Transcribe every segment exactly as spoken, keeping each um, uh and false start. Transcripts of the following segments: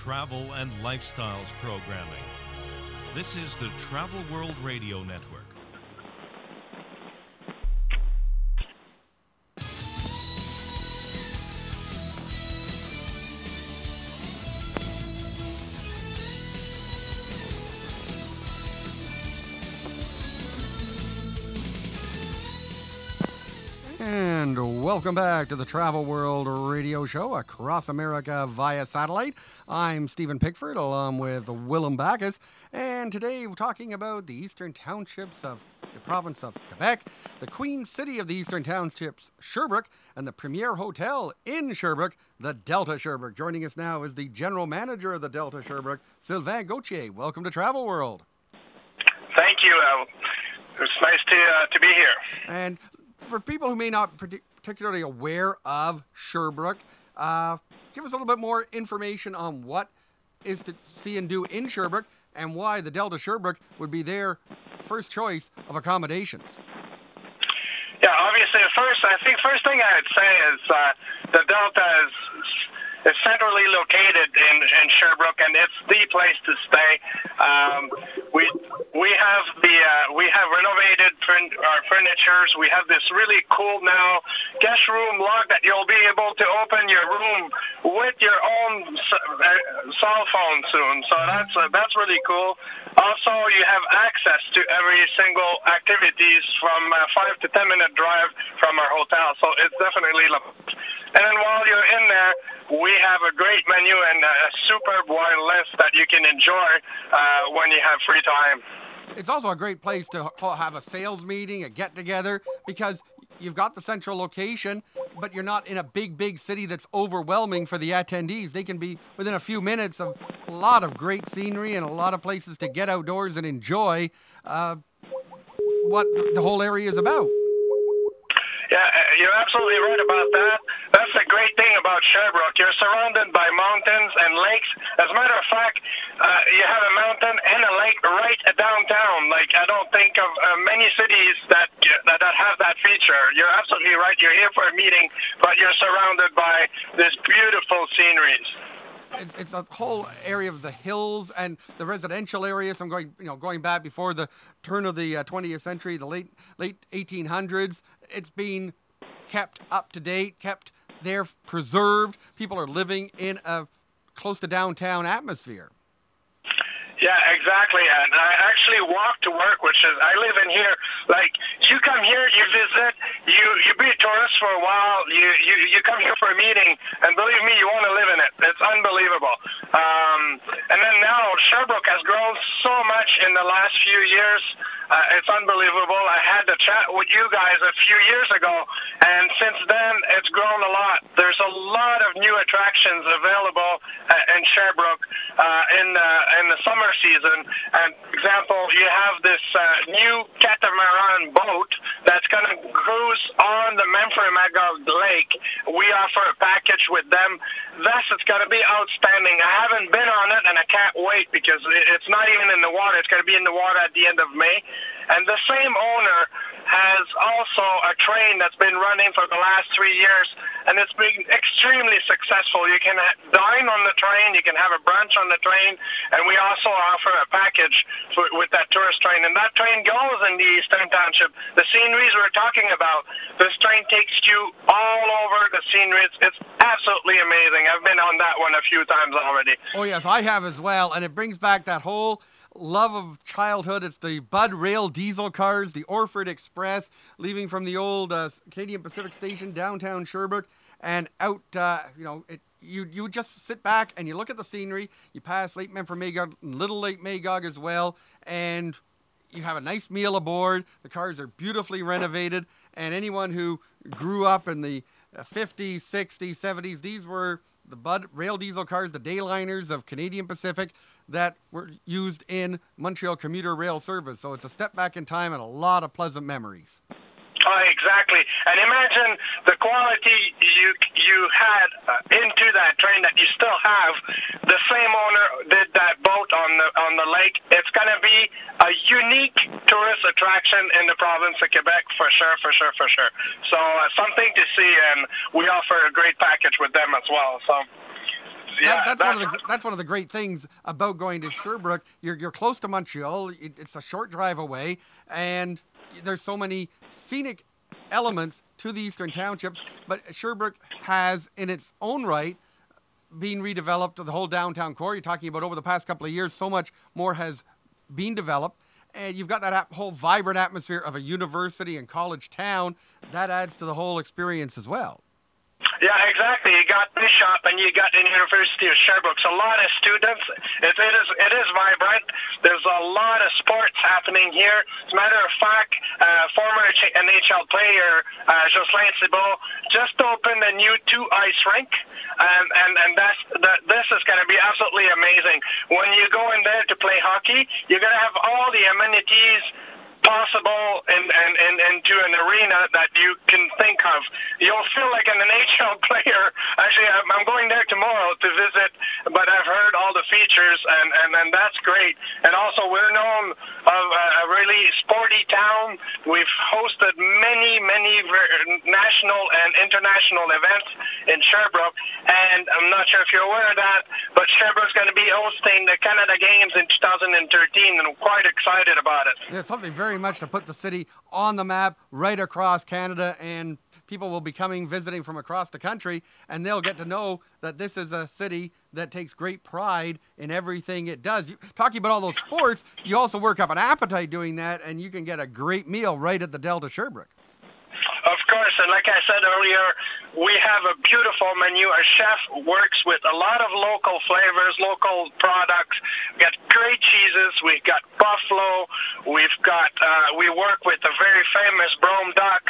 travel and lifestyles programming. This is the Travel World Radio Network. And welcome back to the Travel World Radio Show across America via satellite. I'm Stephen Pickford along with Willem Backus, and today we're talking about the eastern townships of the province of Quebec, the Queen City of the eastern townships, Sherbrooke, and the premier hotel in Sherbrooke, the Delta Sherbrooke. Joining us now is the general manager of the Delta Sherbrooke, Sylvain Gauthier. Welcome to Travel World. Thank you. Uh, it's nice to uh, to be here. And for people who may not be particularly aware of Sherbrooke, uh, give us a little bit more information on what is to see and do in Sherbrooke and why the Delta Sherbrooke would be their first choice of accommodations. Yeah, obviously, first, I think first thing I'd say is uh, the Delta is is centrally located in, in Sherbrooke, and it's the place to stay. Um, we we have the uh, we have renovated furn- our furnitures. We have this really cool now guest room lock that you'll be able to open your room with your own uh, cell phone soon. So that's uh, that's really cool. Also, you have access to every single activities from a five to ten minute drive from our hotel. So it's definitely. And then while you're in there, we have a great menu and a superb wine list that you can enjoy uh, when you have free time. It's also a great place to have a sales meeting, a get-together, because you've got the central location, but you're not in a big, big city that's overwhelming for the attendees. They can be within a few minutes of a lot of great scenery and a lot of places to get outdoors and enjoy uh, what the whole area is about. Yeah, you're absolutely right about that. That's the great thing about Sherbrooke. You're surrounded by mountains and lakes. As a matter of fact, uh, you have a mountain and a lake right downtown. Like, I don't think of uh, many cities that, that that have that feature. You're absolutely right. You're here for a meeting, but you're surrounded by this beautiful sceneries. It's, it's a whole area of the hills and the residential areas. I'm going, you know, going back before the turn of the uh, twentieth century, the late late eighteen hundreds. It's been kept up to date, kept there, preserved. People are living in a close to downtown atmosphere. Yeah, exactly. And I actually walk to work, which is, I live in here. Like, you come here, you visit, you, you be a tourist for a while, you, you, you come here for a meeting, and believe me, you want to live in it. It's unbelievable. Um, and then now, Sherbrooke has grown so much in the last few years. Uh, it's unbelievable. I had to chat with you guys a few years ago, and since then, it's grown a lot. There's a lot of new attractions available uh, in Sherbrooke uh, in, uh, in the summer season. And example, you have this uh, new catamaran boat that's going to cruise on the Memphremagog Lake. We offer a package with them. Thus, it's going to be outstanding. I haven't been on it, and I can't wait because it's not even in the water. It's going to be in the water at the end of May. And the same owner has also a train that's been running for the last three years, and it's been extremely successful. You can dine on the train, you can have a brunch on the train, and we also offer a package for, with that tourist train. And that train goes in the Eastern Township. The sceneries we're talking about, this train takes you all over the scenery. It's, it's absolutely amazing. I've been on that one a few times already. Oh, yes, I have as well, and it brings back that whole love of childhood. It's the Bud Rail diesel cars, the Orford Express, leaving from the old uh, Canadian Pacific Station, downtown Sherbrooke, and out, uh, you know, it, you you just sit back and you look at the scenery. You pass Lake Memphremagog, Little Lake Magog as well, and you have a nice meal aboard. The cars are beautifully renovated, and anyone who grew up in the fifties, sixties, seventies, these were the Bud Rail diesel cars, the Dayliners of Canadian Pacific, that were used in Montreal commuter rail service. So it's a step back in time and a lot of pleasant memories. Oh, exactly. And imagine the quality you you had uh, into that train that you still have. The same owner did that boat on the on the lake. It's going to be a unique tourist attraction in the province of Quebec, for sure, for sure, for sure. So uh, something to see, and we offer a great package with them as well. So yeah, that's, that's one of the that's one of the great things about going to Sherbrooke. You're you're close to Montreal. It, it's a short drive away, and there's so many scenic elements to the Eastern Townships. But Sherbrooke has, in its own right, been redeveloped. The whole downtown core. You're talking about over the past couple of years, so much more has been developed. And you've got that ap- whole vibrant atmosphere of a university and college town. That adds to the whole experience as well. Yeah, exactly. You got Bishop and you got the University of Sherbrooke. So a lot of students. It, it is it is vibrant. There's a lot of sports happening here. As a matter of fact, uh, former N H L player uh, Jocelyn Thibault just opened a new two ice rink, and and and that's that. This is going to be absolutely amazing. When you go in there to play hockey, you're going to have all the amenities possible in, in, in, into an arena that you can think of. You'll feel like an N H L player. Actually, I'm, I'm going there tomorrow to visit, but I've heard all the features, and, and, and that's great. And also, we're known of a, a really sporty town. We've hosted many, many national and international events in Sherbrooke, and I'm not sure if you're aware of that, but Sherbrooke's going to be hosting the Canada Games in two thousand thirteen, and I'm quite excited about it. Yeah, it's something very much to put the city on the map right across Canada, and people will be coming visiting from across the country, and they'll get to know that this is a city that takes great pride in everything it does. You, talking about all those sports, you also work up an appetite doing that, and you can get a great meal right at the Delta Sherbrooke. Of course, and like I said earlier, we have a beautiful menu. Our chef works with a lot of local flavors, local products. We've got great cheeses. We've got buffalo. We've got, uh, we work with the very famous Brome duck.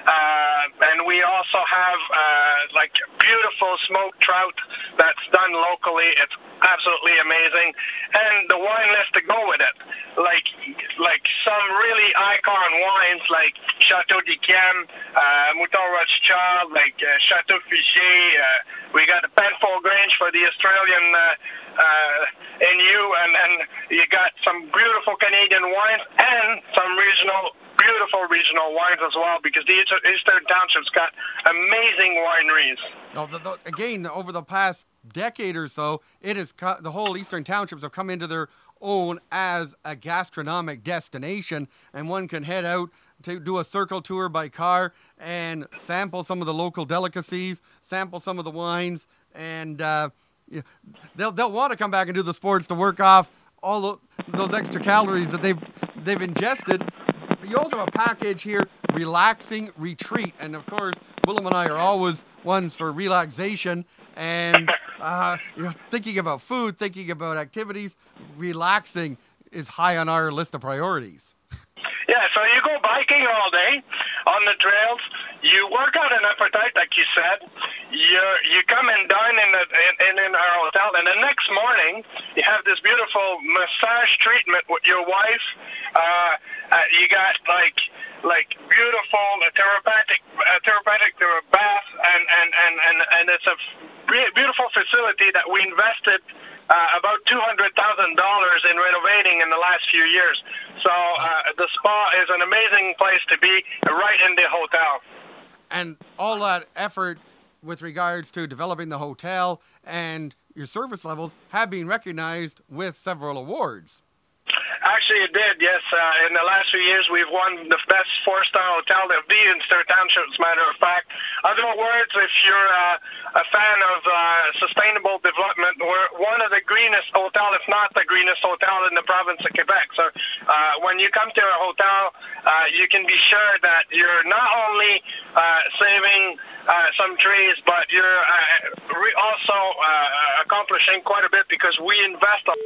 Uh, and we also have, uh, like, beautiful smoked trout that's done locally. It's absolutely amazing. And the wine list to go with it. Like, like some really icon wines like Chateau d'Yquem, uh, Mouton Rothschild, like uh, Chateau Fugé. Uh, we got the Penfolds Grange for the Australian uh, uh, N U, and, and you got some beautiful Canadian wines and some regional, beautiful regional wines as well, because the Eastern Township's got amazing wineries. No, the, the, again, over the past decade or so, it is co- the whole Eastern Townships have come into their own as a gastronomic destination, and one can head out to do a circle tour by car and sample some of the local delicacies, sample some of the wines, and uh, yeah, they'll they'll want to come back and do the sports to work off all the, those extra calories that they've they've ingested. You also have a package here, relaxing retreat, and of course, Willem and I are always ones for relaxation, and uh, you know, thinking about food, thinking about activities, relaxing is high on our list of priorities. Yeah, so you go biking all day on the trails. You work out an appetite, like you said. You you come and dine in, the, in in our hotel, and the next morning you have this beautiful massage treatment with your wife. Uh, uh, you got like like beautiful uh, therapeutic uh, therapeutic bath, and and and and and it's a beautiful facility that we invested Uh, about two hundred thousand dollars in renovating in the last few years. So uh, the spa is an amazing place to be, right in the hotel. And all that effort with regards to developing the hotel and your service levels have been recognized with several awards. Actually, it did, yes. Uh, in the last few years, we've won the best four-star hotel of the Eastern Township, as a matter of fact. Other awards, if you're uh, a fan of uh, sustainable development, we're one of the greenest hotel, if not the greenest hotel in the province of Quebec. So uh, when you come to a hotel, uh, you can be sure that you're not only uh, saving uh, some trees, but you're uh, re- also uh, accomplishing quite a bit, because we invest a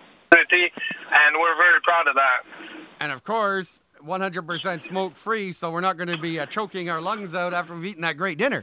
and we're very proud of that. And of course, one hundred percent smoke free, so we're not going to be uh, choking our lungs out after we've eaten that great dinner.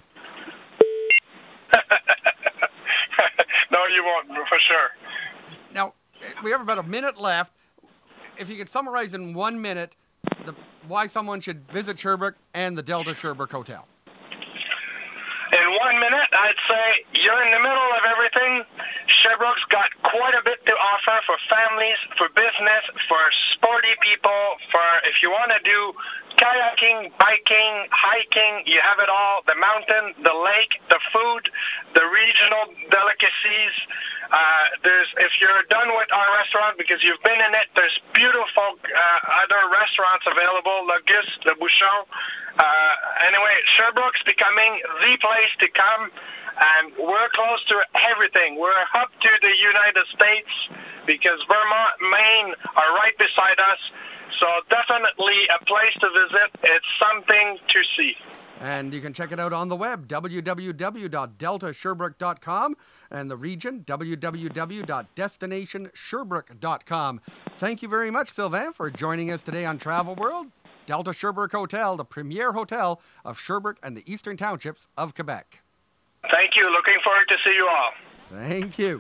No, you won't, for sure. Now, we have about a minute left. If you could summarize in one minute the, why someone should visit Sherbrooke and the Delta Sherbrooke Hotel. In one minute, I'd say you're in the middle of everything. Sherbrooke's got quite a bit to offer for families, for business, for sporty people, for if you want to do kayaking, biking, hiking, you have it all. The mountain, the lake, the food, the regional delicacies. Uh, there's, if you're done with our restaurant because you've been in it, there's beautiful uh, other restaurants available, Le Gus, Le Bouchon. Uh, anyway, Sherbrooke's becoming the place to come, and we're close to everything. We're up to the United States because Vermont, Maine are right beside us. So definitely a place to visit. It's something to see. And you can check it out on the web, w w w dot delta sherbrooke dot com, and the region, w w w dot destination sherbrooke dot com. Thank you very much, Sylvain, for joining us today on Travel World. Delta Sherbrooke Hotel, the premier hotel of Sherbrooke and the Eastern Townships of Quebec. Thank you. Looking forward to see you all. Thank you.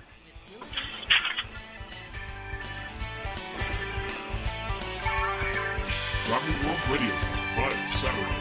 Travel World Radio, Friday, Saturday.